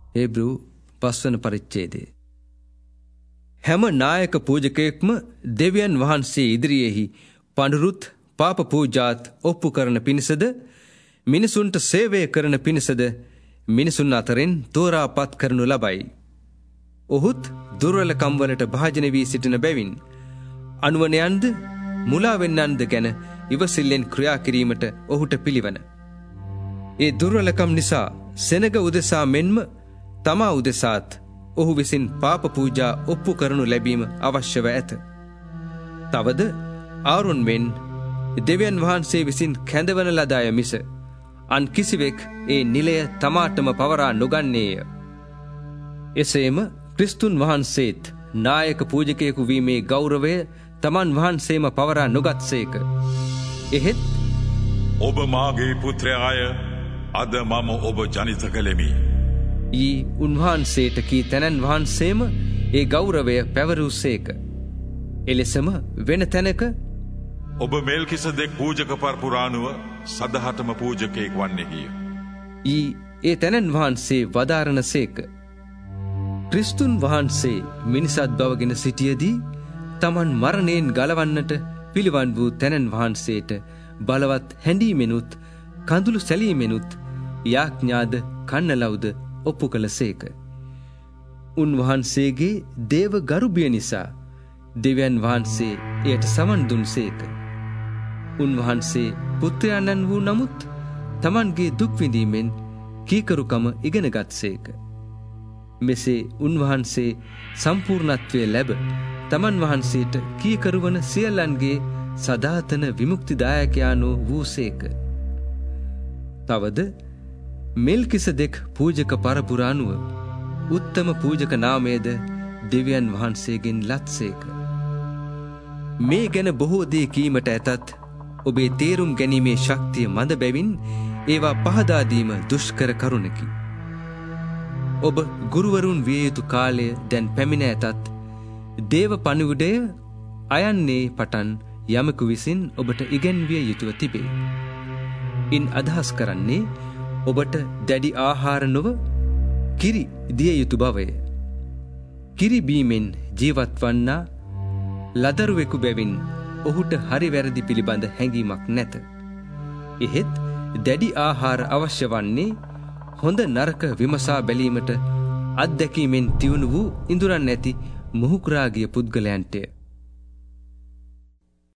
හේබ්‍රු 5 වන පරිච්ඡේදය. හැම නායක පූජකයෙක්ම දෙවියන් වහන්සේ ඉදිරියේහි පඬුරුත් පාප පූජාත් ඔප්පු කරන පිණිසද මිනිසුන්ට සේවය කරන පිණිසද මිනිසුන් අතරින් තෝරාපත් කරනු ලබයි. ඔහුත් දුර්වලකම් වලට භාජන වී සිටින බැවින් අනුවණයන්ද මුලාවෙන්නන්ද ගැන ඉවසිල්ලෙන් ක්‍රියා කිරීමට ඔහුට පිළිවන. ඒ දුර්වලකම් නිසා සෙනග උදෙසා මෙන්ම තමා උදෙසාත් ඔහු විසින් පාප පූජා ඔප්පු කරනු ලැබීම අවශ්‍යව ඇත. තවද ආරොන් මෙන් දෙවියන් වහන්සේ විසින් කැඳවන ලද අය මිස අන් කිසිවෙක් ඒ නිලය තමාටම පවරා නොගන්නේය. එසේම ක්‍රිස්තුන් වහන්සේත් නායක පූජකයෙකු වීමේ ගෞරවය තමන් වහන්සේම පවරා නොගත්සේක. එහෙත් ඔබ මාගේ පුත්‍රයාය, අද මම ඔබ ජනිත කළෙමි ඊ උන්වහන්සේට කී තැනන් වහන්සේම ඒ ගෞරවය පැවරූසේක. එලෙසම වෙන තැනක ඔබ මෙල්කිසෙදෙක් පූජක පරපුරාණුව සදහටම පූජකයෙක් වන්නේය ඊ ඒ තැනන් වහන්සේ වදාරනසේක. ක්‍රිස්තුන් වහන්සේ මිනිසත් බවගෙන සිටියදී තමන් මරණයෙන් ගලවන්නට පිළිවන් වූ තැනන් වහන්සේට බලවත් හැඬීමෙනුත් කඳුළු සැලීමෙනුත් යාඥාද කන්නලව්ද ඔප්පු කළසේක. උන්වහන්සේගේ දේව ගරුබිය නිසා දෙවියන් වහන්සේ එයට සමන් දුන්සේක. උන්වහන්සේ පුත්‍රයන්න් වූ නමුත් තමන්ගේ දුක් විඳීමෙන් කීකරුකම ඉගෙන ගත්සේක. මෙසේ උන්වහන්සේ සම්පූර්ණත්වය ලැබ තමන් වහන්සේට කීකරුවන සියල්ලන්ගේ සදාතන විමුක්තිදායකයානෝ වූසේක. තවද මෙල්කිසෙදෙක් පූජක පරපුරාණුව උත්තම පූජක නාමයේද දෙවියන් වහන්සේගෙන් ලත්සේක. මේ ගැන බොහෝ දේ කීමට ඇතත් ඔබේ තේරුම් ගැනීමේ ශක්තිය මඳ බැවින් ඒවා පහදා දීම දුෂ්කර කරුණකි. ඔබ ගුරුවරුන් විය යුතු කාලය දැන් පැමිණ ඇතත් දේව පණිවුඩය අයන්නේ පටන් යමෙකු විසින් ඔබට ඉගැන්විය යුතුව තිබේ. ඉන් අදහස් කරන්නේ ඔබට දැඩි ආහාර නොව කිරි දිය යුතු බවය. කිරි බීමෙන් ජීවත් වන්නා ලදරුවෙකු බැවින් ඔහුට හරි වැරදි පිළිබඳ හැඟීමක් නැත. එහෙත් දැඩි ආහාර අවශ්‍ය වන්නේ හොඳ නරක විමසා බැලීමට අත්දැකීමෙන් තියුණු වූ ඉඳුරන් ඇති මුහුකුරා ගිය පුද්ගලයන්ටය.